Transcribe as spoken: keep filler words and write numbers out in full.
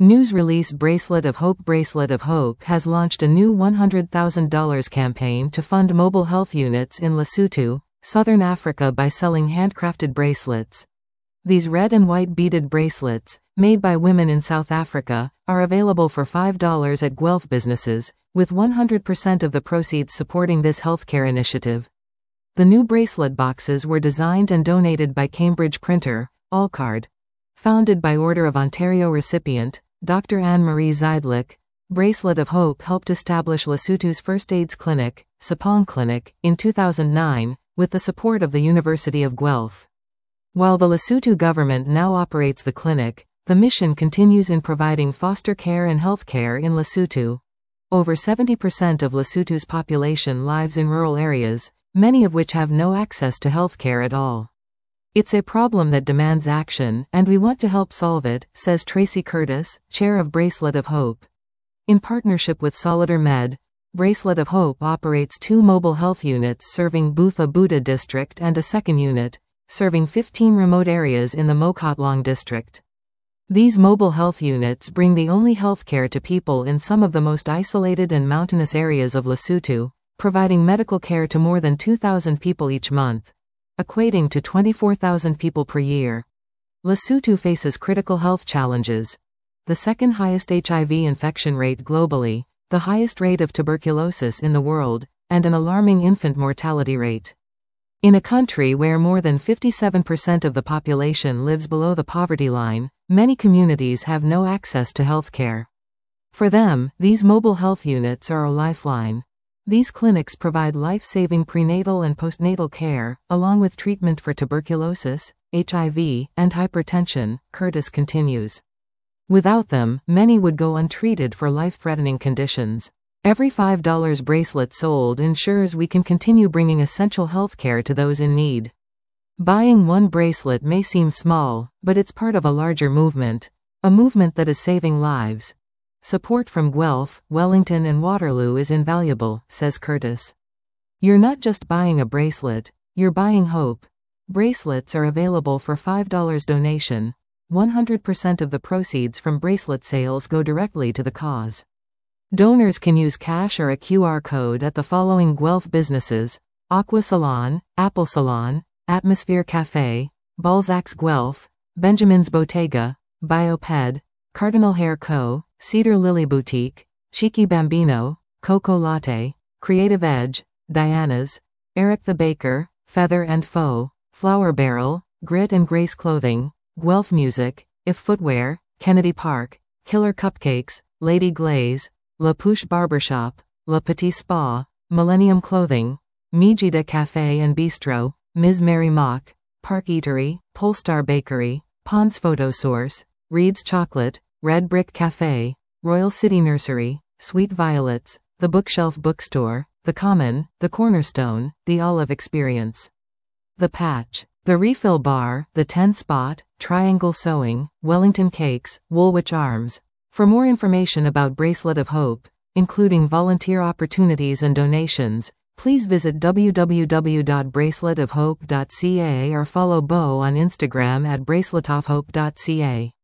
News release Bracelet of Hope Bracelet of Hope has launched a new one hundred thousand dollars campaign to fund mobile health units in Lesotho, Southern Africa by selling handcrafted bracelets. These red and white beaded bracelets, made by women in South Africa, are available for five dollars at Guelph businesses, with one hundred percent of the proceeds supporting this healthcare initiative. The new bracelet boxes were designed and donated by Cambridge printer, Allcard. Founded by Order of Ontario recipient, Doctor Anne-Marie Zeidlich, Bracelet of Hope helped establish Lesotho's first AIDS clinic, Sapong Clinic, in two thousand nine, with the support of the University of Guelph. While the Lesotho government now operates the clinic, the mission continues in providing foster care and health care in Lesotho. Over seventy percent of Lesotho's population lives in rural areas, many of which have no access to health care at all. It's a problem that demands action, and we want to help solve it, says Tracy Curtis, chair of Bracelet of Hope. In partnership with Solider Med, Bracelet of Hope operates two mobile health units serving Bufa Buda district and a second unit, serving fifteen remote areas in the Mokhotlong district. These mobile health units bring the only healthcare to people in some of the most isolated and mountainous areas of Lesotho, providing medical care to more than two thousand people each month, equating to twenty-four thousand people per year. Lesotho faces critical health challenges. The second highest H I V infection rate globally, the highest rate of tuberculosis in the world, and an alarming infant mortality rate. In a country where more than fifty-seven percent of the population lives below the poverty line, many communities have no access to health care. For them, these mobile health units are a lifeline. These clinics provide life-saving prenatal and postnatal care, along with treatment for tuberculosis, H I V, and hypertension, Curtis continues. Without them, many would go untreated for life-threatening conditions. Every five dollar bracelet sold ensures we can continue bringing essential health care to those in need. Buying one bracelet may seem small, but it's part of a larger movement, a movement that is saving lives. Support from Guelph, Wellington and Waterloo is invaluable, says Curtis. You're not just buying a bracelet, you're buying hope. Bracelets are available for five dollars donation. one hundred percent of the proceeds from bracelet sales go directly to the cause. Donors can use cash or a Q R code at the following Guelph businesses: Aqua Salon, Apple Salon, Atmosphere Cafe, Balzac's Guelph, Benjamin's Bottega, Bioped, Cardinal Hair Co., Cedar Lily Boutique, Cheeky Bambino, Coco Latte, Creative Edge, Diana's, Eric the Baker, Feather and Foe, Flower Barrel, Grit and Grace Clothing, Guelph Music, If Footwear, Kennedy Park, Killer Cupcakes, Lady Glaze, La Pouche Barbershop, Le Petit Spa, Millennium Clothing, Mijida Cafe and Bistro, Miz Mary Mock, Park Eatery, Polestar Bakery, Pond's Photo Source, Reed's Chocolate, Red Brick Cafe, Royal City Nursery, Sweet Violets, The Bookshelf Bookstore, The Common, The Cornerstone, The Olive Experience, The Patch, The Refill Bar, The Ten Spot, Triangle Sewing, Wellington Cakes, Woolwich Arms. For more information about Bracelet of Hope, including volunteer opportunities and donations, please visit w w w dot bracelet of hope dot c a or follow Bo on Instagram at braceletofhope dot c a.